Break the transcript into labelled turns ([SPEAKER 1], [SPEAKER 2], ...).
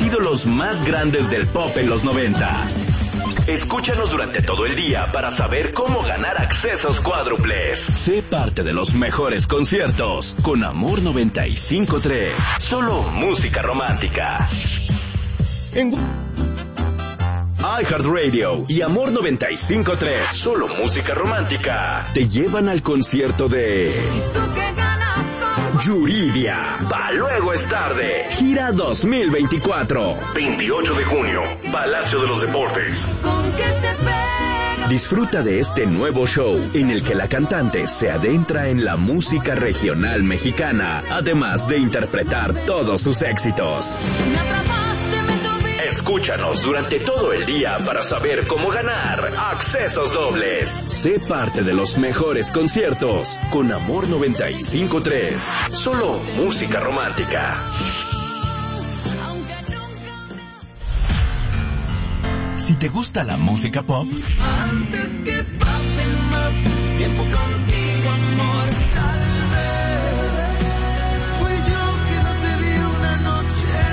[SPEAKER 1] ídolos más grandes del pop en los 90. Escúchanos durante todo el día para saber cómo ganar accesos cuádruples. Sé parte de los mejores conciertos con Amor 95.3. Solo música romántica. En iHeartRadio y Amor 95.3. Solo música romántica. Te llevan al concierto de Yuridia. Pa' luego es tarde. Gira 2024. 28 de junio. Palacio de los Deportes. Disfruta de este nuevo show en el que la cantante se adentra en la música regional mexicana, además de interpretar todos sus éxitos. Escúchanos durante todo el día para saber cómo ganar accesos dobles. Sé parte de los mejores conciertos con Amor 95.3. Solo música romántica. Si te gusta la música pop,
[SPEAKER 2] antes que pase el mal.